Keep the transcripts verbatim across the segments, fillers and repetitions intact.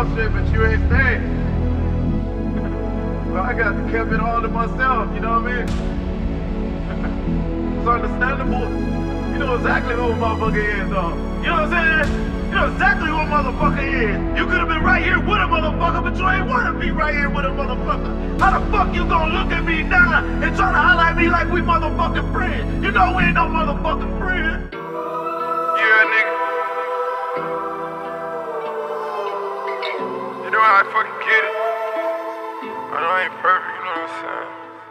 boss shit, but you ain't staying. Well, I got to keep it all to myself, you know what I mean? It's understandable. You know exactly who a motherfucker is, though. You know what I'm saying? You know exactly who a motherfucker is. You could have been right here with a motherfucker, but you ain't want to be right here with a motherfucker. How the fuck you gonna look at me now and try to holler at me like we motherfucking friends? You know we ain't no motherfucking friends. Yeah, nigga. You know how I fucking get it. I know I ain't perfect, you know what I'm saying?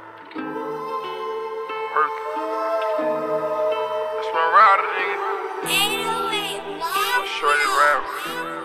Perfect. That's my rider, nigga. I'm shorty rapper.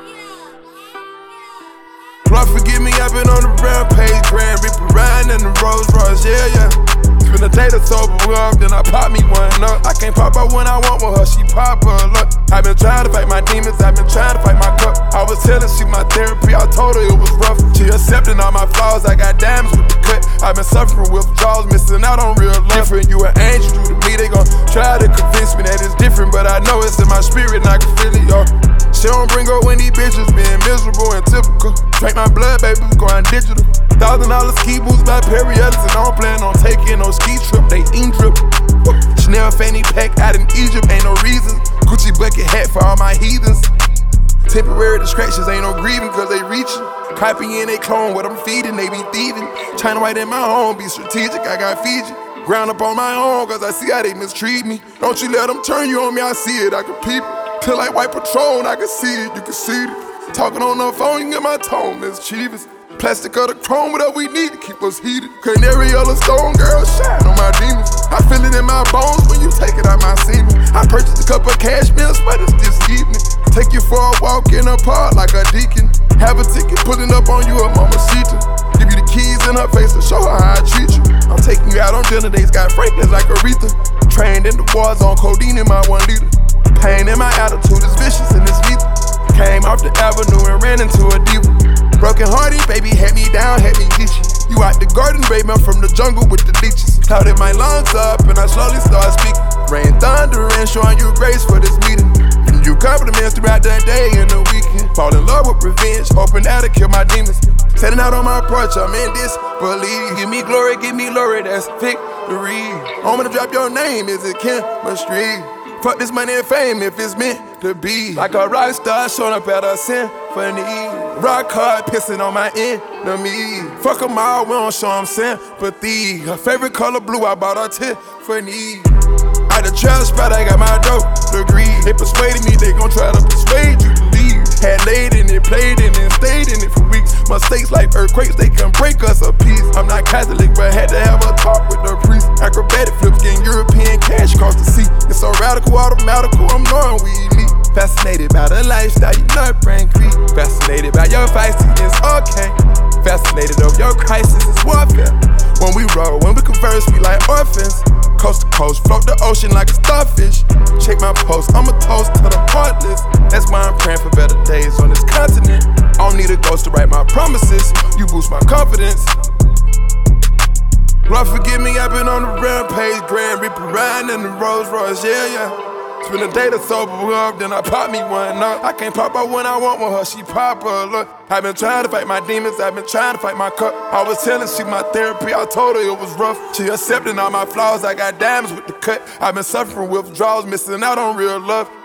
Lord forgive me, I've been on the rampage, Grand Reaper riding in the Rolls Royce, yeah, yeah. Spend a day to sober up, then I pop me one up. I can't pop her when I want with her, she pop her, look. I've been trying to fight my demons, I've been trying to fight my cup. I was telling she my therapy, I told her it was rough. She accepting all my flaws, I got diamonds with the cut. I've been suffering withdrawals, missing out on real love. Different, you an angel, you to me, they gon' try to convince me that it's different, but I know it's in my spirit and I can feel it, yo. She don't bring up when these bitches being miserable and typical. Drink my blood, baby, going digital. Thousand dollar ski boots by Perry Ellis, and I don't plan on taking no ski trip, they ain't drip. Chanel fanny pack out in Egypt, ain't no reason. Gucci bucket hat for all my heathens. Temporary distractions, ain't no grieving cause they reaching. Copying they clone what I'm feeding, they be thieving. Trying to write in my home, be strategic, I got Fiji. Ground up on my own cause I see how they mistreat me. Don't you let them turn you on me, I see it, I can peep it. Till like white patrol, I can see it, you can see it. Talking on the phone, you get my tone, mischievous. Plastic of the chrome, whatever we need to keep us heated. Canary yellow stone, girl, shine on my demons. I feel it in my bones when you take it out my semen. I purchased a cup of cashmere sweaters this evening. Take you for a walk in the park like a deacon. Have a ticket pulling up on you, a mamacita. Give you the keys in her face to show her how I treat you. I'm taking you out on dinner dates, got Franklin's like Aretha. Trained in the war zone, codeine in my one liter. Pain in my attitude is vicious and it's lethal. Came off the avenue and ran into a diva. Broken hearted, baby, had me down, had me get you. You out the garden, baby, I'm from the jungle with the leeches. Clouded my lungs up and I slowly start speaking. Rain, thunder, and showing you grace for this meeting. And you compliments throughout the day and the weekend. Fall in love with revenge, hoping that'll kill my demons. Setting out on my porch, I'm in disbelief. Give me glory, give me glory, that's victory. I'm gonna drop your name, is it chemistry? Fuck this money and fame if it's meant to be. Like a rock star showing up at a symphony. Rock hard pissing on my enemy. Fuck them all, we don't show them sympathy. Her favorite color blue, I bought her Tiffany. At the trash spot, I got my dope degree. They persuaded me, they gon' try to persuade you to leave. Had laid in it, played in it, stayed in it for weeks. Mistakes like earthquakes, they can break us a piece. I'm not Catholic, but had to have a talk with the priest. Acrobatic flips, getting European cash across the sea. It's so radical, automatical, I'm knowing we elite. Fascinated by the lifestyle, you not brain creep. Fascinated by your feistiness, okay. Fascinated of your crisis, it's warfare. When we roll, when we converse, we like orphans. Coast to coast, float the ocean like a starfish. Check my post, I'm a toast to the heartless. That's why I'm praying for better days on this continent. I don't need a ghost to write my promises. You boost my confidence. Lord forgive me, I've been on the rampage, Grand Reaper riding in the Rolls Royce, yeah, yeah. Spend a day to sober up, then I pop me one up. I can't pop her when I want with her, she pop her, look. I've been trying to fight my demons, I've been trying to fight my cup. I was telling she my therapy, I told her it was rough. She accepting all my flaws, I got diamonds with the cut. I've been suffering withdrawals, missing out on real love.